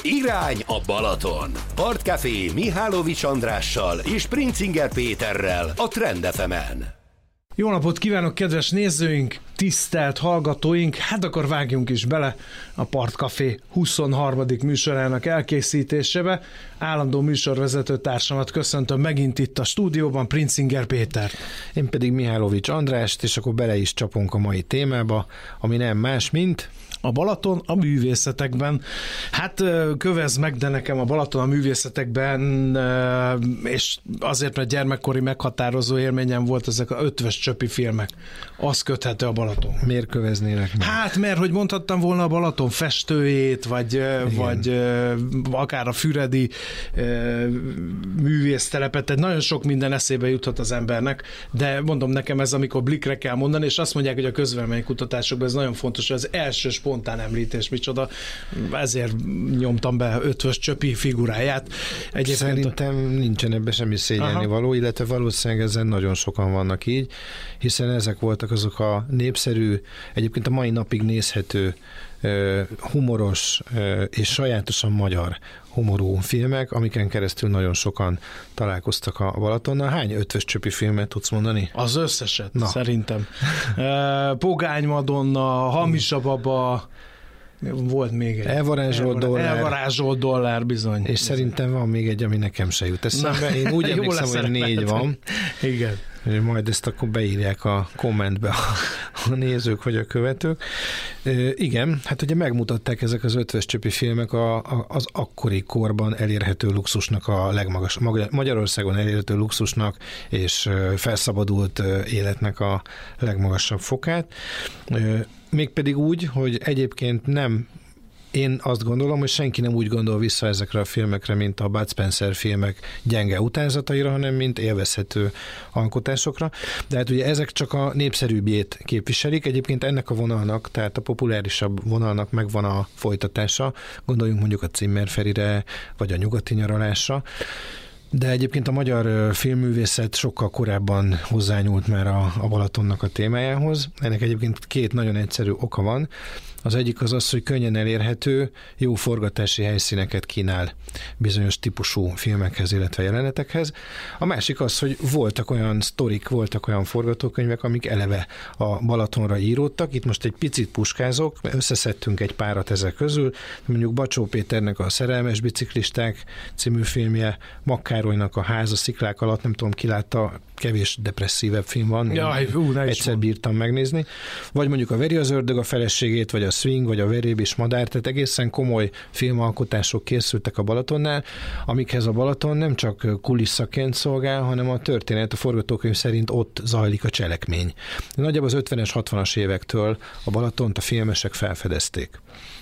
Irány a Balaton. Partcafé Mihálovics Andrással és Princinger Péterrel a Trend FM-en. Jó napot kívánok, kedves nézőink, tisztelt hallgatóink! Hát akkor vágjunk is bele a Partcafé 23. műsorának elkészítésébe. Állandó műsorvezető társamat köszöntöm megint itt a stúdióban, Princinger Péter. Én pedig Mihálovics Andrást, és akkor bele is csapunk a mai témába, ami nem más, mint... A Balaton a művészetekben. Hát kövezd meg, de nekem a Balaton a művészetekben, és azért, mert gyermekkori meghatározó élményem volt ezek a Ötvös Csöpi filmek. Az köthető a Balaton. Miért köveznének meg? Hát, mert hogy mondhattam volna a Balaton festőjét, vagy akár a füredi művésztelepet, tehát nagyon sok minden eszébe juthat az embernek, de mondom nekem ez, amikor blikre kell mondani, és azt mondják, hogy a közvéleménykutatásokban ez nagyon fontos, hogy az első spontán említés micsoda, ezért nyomtam be Ötvös Csöpi figuráját. Szerintem nincsen ebben semmi szégyelni való, illetve valószínűleg ezen nagyon sokan vannak így, hiszen ezek voltak azok a népszerű, egyébként a mai napig nézhető, humoros és sajátosan magyar humorú filmek, amiken keresztül nagyon sokan találkoztak a Balatonnal. Hány Ötvös Csöpi filmet tudsz mondani? Az összeset, szerintem. Pogány Madonna, Hamisa Baba, volt még egy. Elvarázsolt dollár, bizony. És szerintem van még egy, ami nekem se jut eszembe. Én úgy emlékszem, hogy 4 van. Igen. Majd ezt akkor beírják a kommentbe a nézők vagy a követők. Igen, hát ugye megmutatták ezek az Ötvös Csöpi filmek az akkori korban elérhető luxusnak a legmagasabb, Magyarországon elérhető luxusnak és felszabadult életnek a legmagasabb fokát. Mégpedig úgy, hogy egyébként nem, én azt gondolom, hogy senki nem úgy gondol vissza ezekre a filmekre, mint a Bud Spencer filmek gyenge utánzataira, hanem mint élvezhető alkotásokra. De hát ugye ezek csak a népszerűbbjét képviselik. Egyébként ennek a vonalnak, tehát a populárisabb vonalnak megvan a folytatása. Gondoljunk mondjuk a Cimmer Ferire, vagy a Nyugati nyaralásra. De egyébként a magyar filmművészet sokkal korábban hozzányúlt már a Balatonnak a témájához. Ennek egyébként 2 nagyon egyszerű oka van. Az egyik az, hogy könnyen elérhető, jó forgatási helyszíneket kínál bizonyos típusú filmekhez, illetve jelenetekhez. A másik az, hogy voltak olyan sztorik, voltak olyan forgatókönyvek, amik eleve a Balatonra íródtak. Itt most egy picit puskázok, összeszedtünk egy párat ezek közül. Mondjuk Bacsó Péternek a Szerelmes biciklisták című filmje, Makkárolynak a Ház a sziklák alatt, nem tudom, ki látta, kevés depresszívebb film van. Egyszer bírtam megnézni. Vagy mondjuk a Veri az ördög a feleségét, vagy a Swing, vagy a Veréb és Madár, tehát egészen komoly filmalkotások készültek a Balatonnál, amikhez a Balaton nem csak kulisszaként szolgál, hanem a történet, a forgatókönyv szerint ott zajlik a cselekmény. Nagyjából az 50-es, 60-as évektől a Balatont a filmesek felfedezték.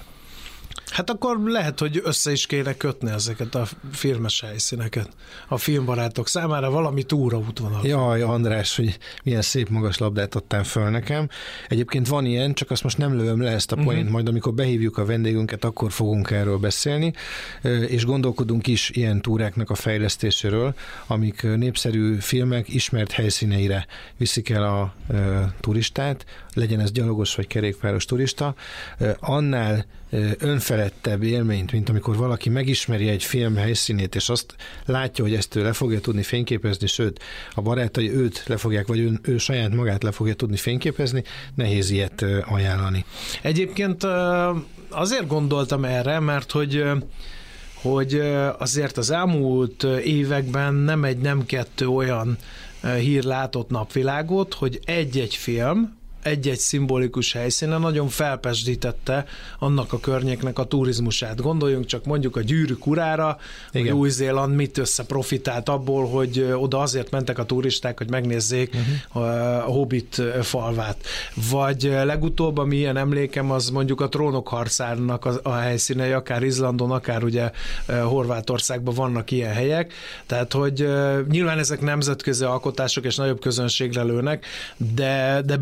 Hát akkor lehet, hogy össze is kéne kötni ezeket a filmes helyszíneket a filmbarátok számára, valami túraútvonal. Jaj, András, hogy milyen szép magas labdát adtál föl nekem. Egyébként van ilyen, csak azt most nem lövöm le ezt a poént, majd amikor behívjuk a vendégünket, akkor fogunk erről beszélni, és gondolkodunk is ilyen túráknak a fejlesztéséről, amik népszerű filmek ismert helyszíneire viszik el a turistát, legyen ez gyalogos vagy kerékpáros turista, annál önfeledtebb élményt, mint amikor valaki megismeri egy film helyszínét, és azt látja, hogy ezt ő le fogja tudni fényképezni, sőt, a barátai őt le fogják, vagy ő saját magát le fogja tudni fényképezni, nehéz ilyet ajánlani. Egyébként azért gondoltam erre, mert hogy azért az elmúlt években nem 2 olyan hír látott napvilágot, hogy egy-egy film egy-egy szimbolikus helyszínen nagyon felpesdítette annak a környéknek a turizmusát. Gondoljunk csak mondjuk a Gyűrűk urára, hogy Új-Zéland mit összeprofitált abból, hogy oda azért mentek a turisták, hogy megnézzék a Hobbit falvát. Vagy legutóbb, ami ilyen emlékem, az mondjuk a Trónok harcának a helyszínei, akár Izlandon, akár ugye Horvátországban vannak ilyen helyek. Tehát, hogy nyilván ezek nemzetközi alkotások és nagyobb közönségre lőnek, de biztosan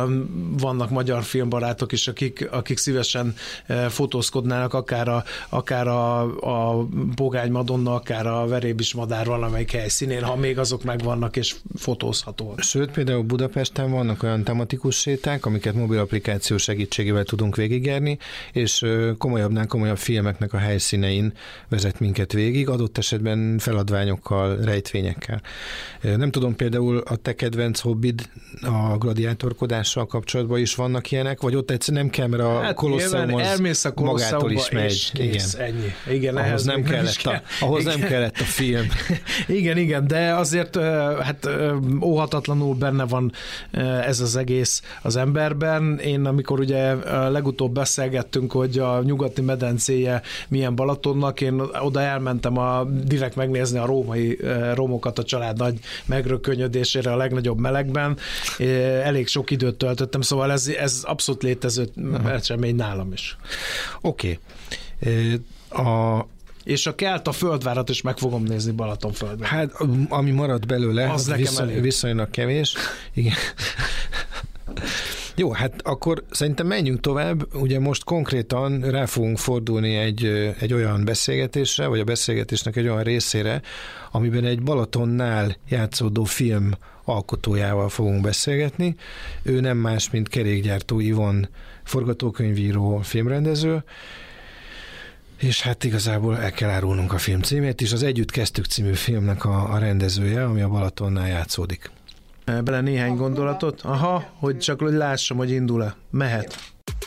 vannak magyar filmbarátok is, akik szívesen fotózkodnának, akár a Pogány Madonna, akár a Verébis Madár valamelyik helyszínén, ha még azok megvannak és fotózhatóak. Sőt, például Budapesten vannak olyan tematikus séták, amiket mobil applikáció segítségével tudunk végigjárni, és komolyabbnál komolyabb filmeknek a helyszínein vezet minket végig, adott esetben feladványokkal, rejtvényekkel. Nem tudom, például a te kedvenc hobbid a gladiátorkodással kapcsolatban is vannak ilyenek, vagy ott egyszerűen nem kell, mert a Kolosseum az magától is megy. Igen. Ennyi. Igen, ahhoz nem kellett a film. Igen, de azért hát óhatatlanul benne van ez az egész az emberben. Én amikor ugye legutóbb beszélgettünk, hogy a nyugati medencéje milyen Balatonnak, én oda elmentem direkt megnézni a romokat a család nagy megrökönyödésére a legnagyobb melegben. Elég sok időt töltöttem, szóval ez abszolút létező esemény nálam is. Oké. És a Kelt a földvárat is meg fogom nézni Balatonföldben. Hát, ami maradt belőle, az viszonylag kevés. Igen. Jó, hát akkor szerintem menjünk tovább. Ugye most konkrétan rá fogunk fordulni egy olyan beszélgetésre, vagy a beszélgetésnek egy olyan részére, amiben egy Balatonnál játszódó film alkotójával fogunk beszélgetni. Ő nem más, mint kerékgyártó Ivon, forgatókönyvíró, filmrendező, és hát igazából el kell árulnunk a film címét is. Az Együtt kezdtük című filmnek a rendezője, ami a Balatonnál játszódik. Bele néhány gondolatot? Hogy csak lássam, hogy indul-e. Mehet.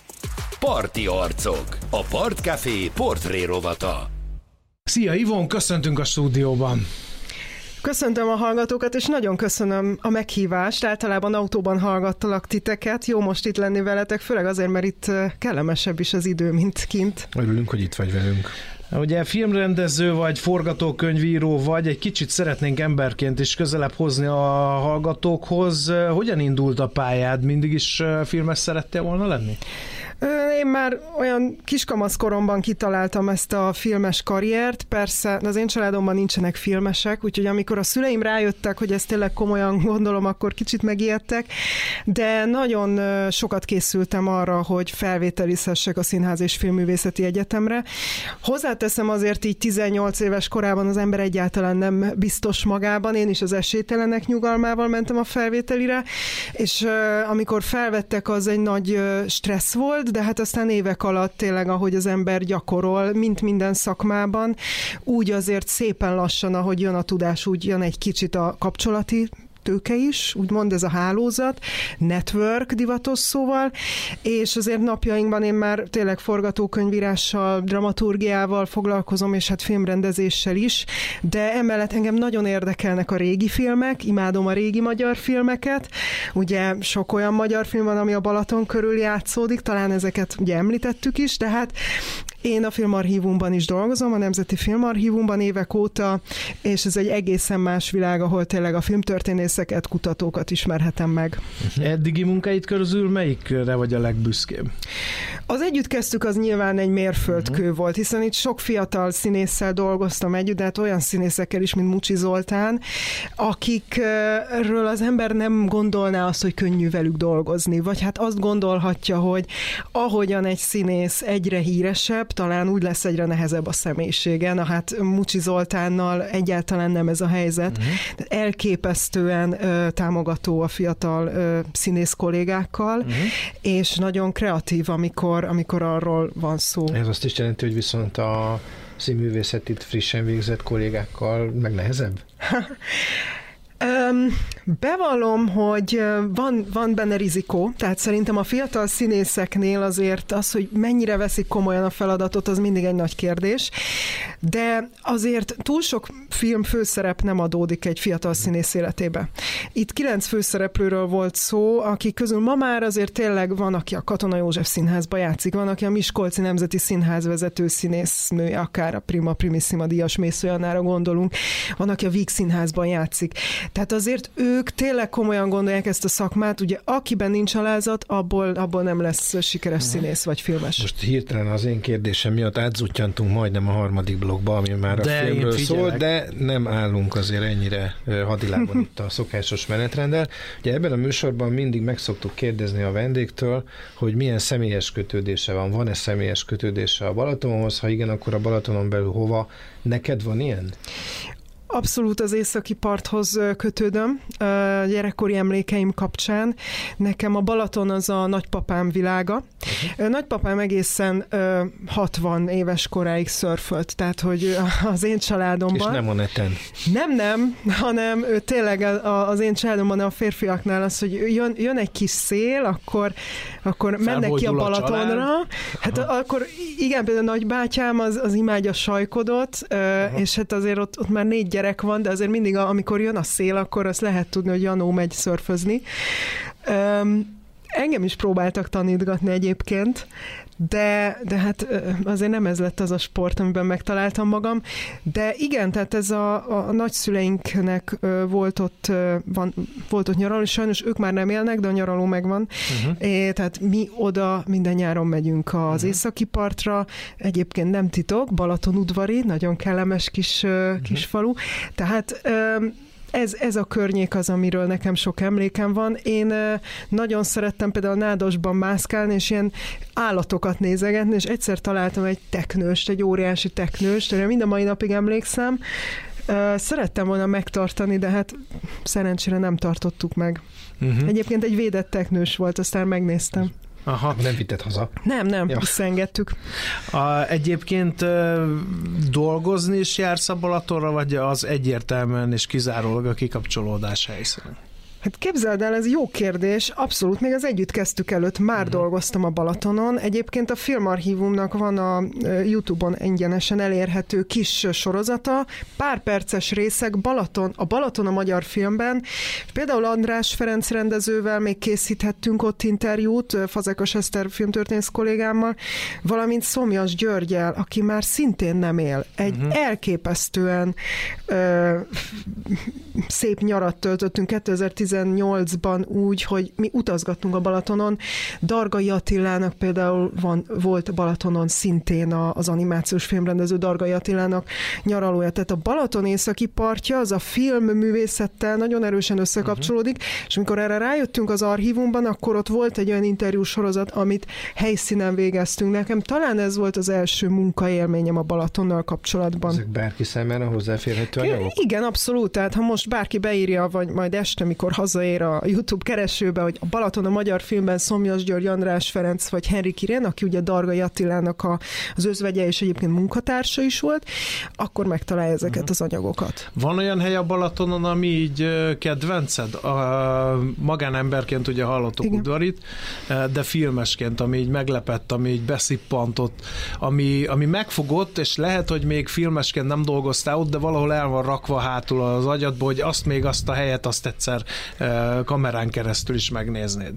Parti arcok. A Partcafé portré rovata. Szia Ivon, köszöntünk a stúdióban. Köszöntöm a hallgatókat, és nagyon köszönöm a meghívást. Általában autóban hallgattalak titeket. Jó most itt lenni veletek, főleg azért, mert itt kellemesebb is az idő, mint kint. Örülünk, hogy itt vagy velünk. Ugye filmrendező vagy, forgatókönyvíró vagy, egy kicsit szeretnénk emberként is közelebb hozni a hallgatókhoz. Hogyan indult a pályád? Mindig is filmes szerettél volna lenni? Én már olyan kiskamasz koromban kitaláltam ezt a filmes karriert, persze az én családomban nincsenek filmesek, úgyhogy amikor a szüleim rájöttek, hogy ezt tényleg komolyan gondolom, akkor kicsit megijedtek, de nagyon sokat készültem arra, hogy felvételizhessek a Színház és Filmművészeti Egyetemre. Hozzáteszem azért így 18 éves korában az ember egyáltalán nem biztos magában, én is az esélytelenek nyugalmával mentem a felvételire, és amikor felvettek, az egy nagy stressz volt, de hát aztán évek alatt tényleg, ahogy az ember gyakorol, mint minden szakmában, úgy azért szépen lassan, ahogy jön a tudás, úgy jön egy kicsit a kapcsolati tőke is, úgymond ez a hálózat, network divatos szóval, és azért napjainkban én már tényleg forgatókönyvírással, dramaturgiával foglalkozom, és hát filmrendezéssel is, de emellett engem nagyon érdekelnek a régi filmek, imádom a régi magyar filmeket, ugye sok olyan magyar film van, ami a Balaton körül játszódik, talán ezeket ugye említettük is, de hát én a Filmarchívumban is dolgozom, a Nemzeti Filmarchívumban évek óta, és ez egy egészen más világ, ahol tényleg a filmtörténészeket, kutatókat ismerhetem meg. Eddigi munkáid közül melyikre vagy a legbüszkébb? Az Együtt kezdtük, az nyilván egy mérföldkő volt, hiszen itt sok fiatal színésszel dolgoztam együtt, de hát olyan színészekkel is, mint Mucsi Zoltán, akikről az ember nem gondolná azt, hogy könnyű velük dolgozni, vagy hát azt gondolhatja, hogy ahogyan egy színész egyre híresebb, talán úgy lesz egyre nehezebb a személyisége. Na hát Mucsi Zoltánnal egyáltalán nem ez a helyzet. Elképesztően támogató a fiatal színész kollégákkal, és nagyon kreatív, amikor arról van szó. Ez azt is jelenti, hogy viszont a színművészetit frissen végzett kollégákkal meg nehezebb? Bevallom, hogy van benne rizikó, tehát szerintem a fiatal színészeknél azért az, hogy mennyire veszik komolyan a feladatot, az mindig egy nagy kérdés, de azért túl sok film főszerep nem adódik egy fiatal színész életébe. Itt 9 főszereplőről volt szó, akik közül ma már azért tényleg van, aki a Katona József Színházba játszik, van, aki a Miskolci Nemzeti Színház vezető színésznője, akár a Prima Primissima díjas Mész Olyanára gondolunk, van, aki a Víg Színházban játszik. Tehát azért ők ők tényleg komolyan gondolják ezt a szakmát, ugye akiben nincs alázat, abból nem lesz sikeres színész vagy filmes. Most hirtelen az én kérdésem miatt átzuttyantunk majdnem a harmadik blokkba, ami már a filmről szól, de nem állunk azért ennyire hadilában itt a szokásos menetrenddel. Ugye ebben a műsorban mindig meg szoktuk kérdezni a vendégtől, hogy milyen személyes kötődése van személyes kötődése a Balatonhoz, ha igen, akkor a Balatonon belül hova? Neked van ilyen? Abszolút az északi parthoz kötődöm, gyerekkori emlékeim kapcsán. Nekem a Balaton az a nagypapám világa. Nagypapám egészen 60 éves koráig szörfölt, tehát hogy az én családomban... És nem a neten. Nem, hanem tényleg az én családomban a férfiaknál az, hogy jön egy kis szél, akkor mennek ki a Balatonra. Hát akkor igen, például nagybátyám az imádja sajkodot, és hát azért ott már 4 gyerek van, de azért mindig, amikor jön a szél, akkor azt lehet tudni, hogy Janó megy szörfözni. Engem is próbáltak tanítgatni egyébként, de hát azért nem ez lett az a sport, amiben megtaláltam magam. De igen, tehát ez a nagyszüleinknek volt ott nyaraló, és sajnos ők már nem élnek, de a nyaraló megvan. Tehát mi oda minden nyáron megyünk az északi partra. Egyébként nem titok, Balatonudvari, nagyon kellemes kis falu. Tehát... Ez a környék az, amiről nekem sok emlékem van. Én nagyon szerettem például a Nádasban mászkálni, és ilyen állatokat nézegetni, és egyszer találtam egy teknőst, egy óriási teknőst, erre mind a mai napig emlékszem. Szerettem volna megtartani, de hát szerencsére nem tartottuk meg. Egyébként egy védett teknős volt, aztán megnéztem. Aha. Nem vitted haza? Nem, visszaengedtük. Egyébként dolgozni is jársz a Balatonra, vagy az egyértelműen és kizárólag a kikapcsolódás helyszínen? Hát képzeld el, ez jó kérdés. Abszolút, még az Együtt kezdtük előtt már dolgoztam a Balatonon. Egyébként a Filmarchívumnak van a YouTube-on ingyenesen elérhető kis sorozata, pár perces részek, a Balaton a magyar filmben. Például András Ferenc rendezővel még készíthettünk ott interjút, Fazekas Eszter filmtörténész kollégámmal, valamint Szomjas Györggyel, aki már szintén nem él. Egy elképesztően szép nyarat töltöttünk 2018-ban úgy, hogy mi utazgattunk a Balatonon. Dargai Attilának például volt Balatonon szintén az animációs filmrendező Dargai Attilának nyaralója. Tehát a Balaton északi partja az a filmművészettel nagyon erősen összekapcsolódik, és amikor erre rájöttünk az archívumban, akkor ott volt egy olyan interjúsorozat, amit helyszínen végeztünk. Nekem talán ez volt az első munkaélményem a Balatonnal kapcsolatban. Ezek bárki számára hozzáférhető anyagok? Igen, abszolút. Tehát ha most bárki beírja, vagy majd este, mikor hazaér a YouTube keresőbe, hogy a Balaton a magyar filmben Szomjas György, András Ferenc vagy Henrik Irén, aki ugye Dargai Attilának az özvegye és egyébként munkatársa is volt, akkor megtalálja ezeket az anyagokat. Van olyan hely a Balatonon, ami így kedvenced? Magánemberként ugye hallottuk Udvarit, de filmesként, ami így meglepett, ami így beszippantott, ami megfogott, és lehet, hogy még filmesként nem dolgoztál ott, de valahol el van rakva hátul az agyadba, hogy azt a helyet azt egyszer kamerán keresztül is megnéznéd.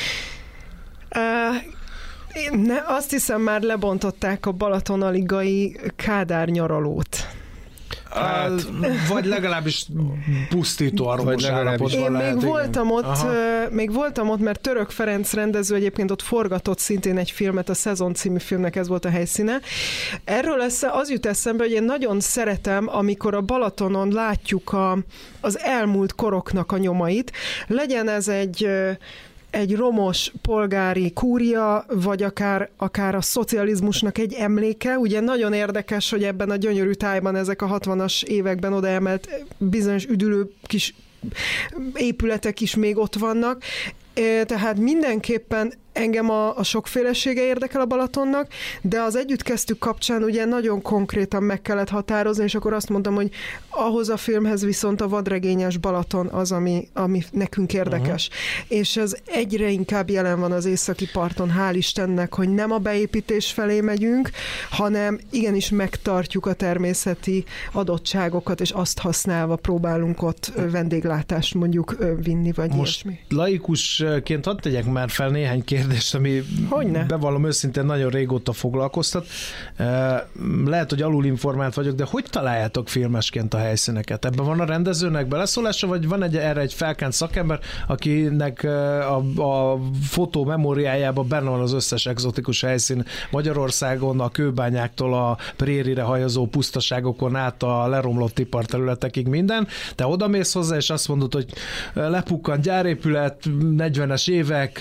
Azt hiszem, már lebontották a Balatonaligai Kádár nyaralót. Hát, vagy legalábbis pusztító aromos állapotban én lehet. Még voltam ott, mert Török Ferenc rendező egyébként ott forgatott szintén egy filmet, a Szezon című filmnek ez volt a helyszíne. Erről az jut eszembe, hogy én nagyon szeretem, amikor a Balatonon látjuk az elmúlt koroknak a nyomait. Legyen ez egy romos polgári kúria, vagy akár a szocializmusnak egy emléke. Ugye nagyon érdekes, hogy ebben a gyönyörű tájban ezek a 60-as években odaemelt bizonyos üdülő kis épületek is még ott vannak. Tehát mindenképpen engem a sokfélesége érdekel a Balatonnak, de az Együtt kezdtük kapcsán ugye nagyon konkrétan meg kellett határozni, és akkor azt mondtam, hogy ahhoz a filmhez viszont a vadregényes Balaton az, ami nekünk érdekes. És ez egyre inkább jelen van az északi parton, hál' Istennek, hogy nem a beépítés felé megyünk, hanem igenis megtartjuk a természeti adottságokat, és azt használva próbálunk ott vendéglátást mondjuk vinni, vagy most ilyesmi. laikusként hadd tegyek már fel néhány kérdést kérdést, ami bevallom őszintén nagyon régóta foglalkoztat. Lehet, hogy alulinformált vagyok, de hogy találjátok filmesként a helyszíneket? Ebben van a rendezőnek beleszólása, vagy van erre egy felkánt szakember, akinek a fotó memóriájában benne van az összes egzotikus helyszín Magyarországon, a kőbányáktól a prérire hajazó pusztaságokon át a leromlott iparterületekig minden. Te odamész hozzá, és azt mondod, hogy lepukkant gyárépület, 40-es évek,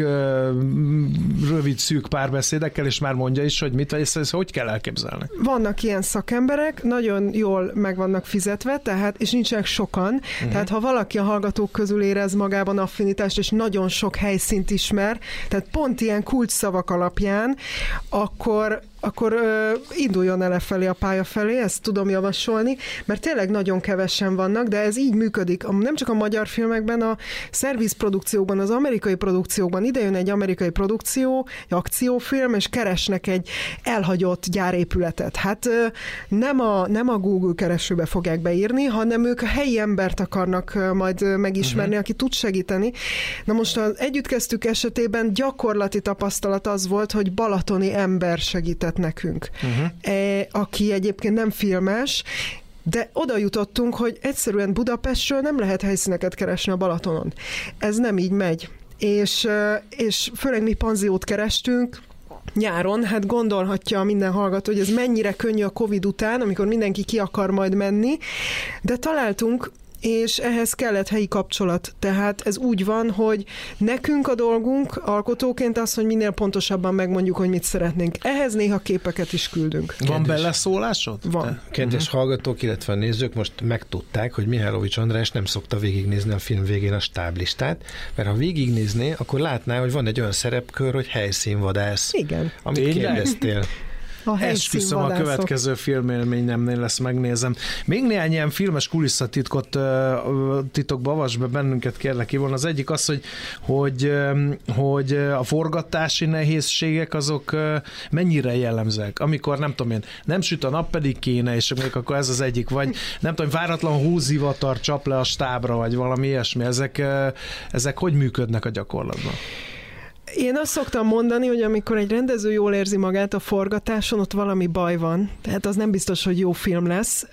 rövid, szűk párbeszédekkel, és már mondja is, hogy mit, vagy ezt hogy kell elképzelni. Vannak ilyen szakemberek, nagyon jól meg vannak fizetve, tehát, és nincsenek sokan, tehát ha valaki a hallgatók közül érez magában affinitást, és nagyon sok helyszínt ismer, tehát pont ilyen kulcsszavak alapján, akkor induljon el felé a pálya felé, ezt tudom javasolni, mert tényleg nagyon kevesen vannak, de ez így működik. Nem csak a magyar filmekben, a szervizprodukciókban, az amerikai produkciókban ide jön egy amerikai produkció, egy akciófilm, és keresnek egy elhagyott gyárépületet. Hát nem a Google keresőbe fogják beírni, hanem ők a helyi embert akarnak majd megismerni, aki tud segíteni. Na most az Együtt kezdtük esetében gyakorlati tapasztalat az volt, hogy balatoni ember segített nekünk, aki egyébként nem filmes, de oda jutottunk, hogy egyszerűen Budapestről nem lehet helyszíneket keresni a Balatonon. Ez nem így megy. És főleg mi panziót kerestünk, nyáron, hát gondolhatja minden hallgató, hogy ez mennyire könnyű a Covid után, amikor mindenki ki akar majd menni, de találtunk, és ehhez kellett helyi kapcsolat. Tehát ez úgy van, hogy nekünk a dolgunk alkotóként az, hogy minél pontosabban megmondjuk, hogy mit szeretnénk. Ehhez néha képeket is küldünk. Van beleszólásod? Van. Kedves hallgatók, illetve a nézők most megtudták, hogy Mihálovics András nem szokta végignézni a film végén a stáblistát, mert ha végignézné, akkor látná, hogy van egy olyan szerepkör, hogy helyszínvadász. Igen. Amit kérdeztél. Esküszöm, a következő filmélményemnél ezt megnézem. Még néhány ilyen filmes kulisszatitkot titokba avasd be bennünket, kérlek Ivon. Az egyik az, hogy a forgatási nehézségek azok mennyire jellemzőek. Amikor nem tudom én, nem süt a nap, pedig kéne, és még akkor ez az egyik, vagy nem tudom, váratlan húzivatar csap le a stábra, vagy valami ilyesmi. Ezek hogy működnek a gyakorlatban? Én azt szoktam mondani, hogy amikor egy rendező jól érzi magát a forgatáson, ott valami baj van. Tehát az nem biztos, hogy jó film lesz.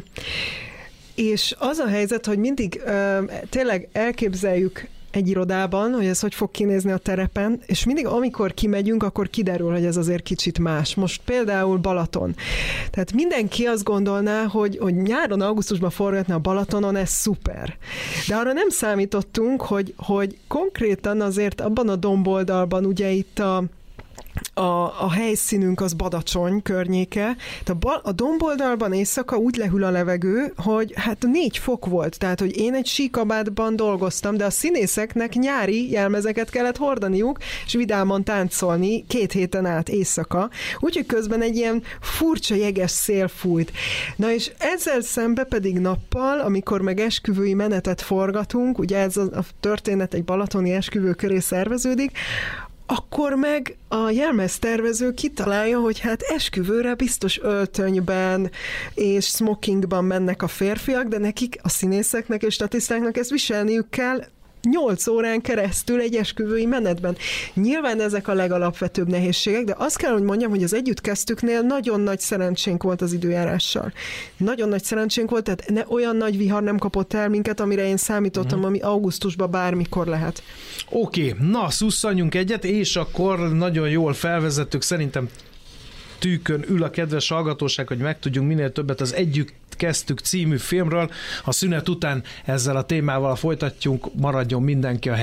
És az a helyzet, hogy mindig tényleg elképzeljük egy irodában, hogy ez hogy fog kinézni a terepen, és mindig amikor kimegyünk, akkor kiderül, hogy ez azért kicsit más. Most például Balaton. Tehát mindenki azt gondolná, hogy nyáron, augusztusban forgatni a Balatonon, ez szuper. De arra nem számítottunk, hogy konkrétan azért abban a domboldalban, ugye itt a helyszínünk az Badacsony környéke. A domboldalban éjszaka úgy lehűl a levegő, hogy hát 4 fok volt. Tehát, hogy én egy síkabátban dolgoztam, de a színészeknek nyári jelmezeket kellett hordaniuk, és vidáman táncolni 2 héten át éjszaka. Úgyhogy közben egy ilyen furcsa jeges szél fújt. Na és ezzel szembe pedig nappal, amikor meg esküvői menetet forgatunk, ugye ez a történet egy balatoni esküvő köré szerveződik, akkor meg a jelmeztervező kitalálja, hogy hát esküvőre biztos öltönyben és smokingban mennek a férfiak, de nekik, a színészeknek és statisztáknak ezt viselniük kell 8 órán keresztül egy esküvői menetben. Nyilván ezek a legalapvetőbb nehézségek, de azt kell, hogy mondjam, hogy az Együtt kezdtüknél nagyon nagy szerencsénk volt az időjárással. Nagyon nagy szerencsénk volt, tehát olyan nagy vihar nem kapott el minket, amire én számítottam, ami augusztusban bármikor lehet. Oké, na, szusszanjunk egyet, és akkor nagyon jól felvezettük, szerintem tűkön ül a kedves hallgatóság, hogy megtudjunk minél többet az Együtt kezdtük című filmről. A szünet után ezzel a témával folytatjunk, maradjon mindenki a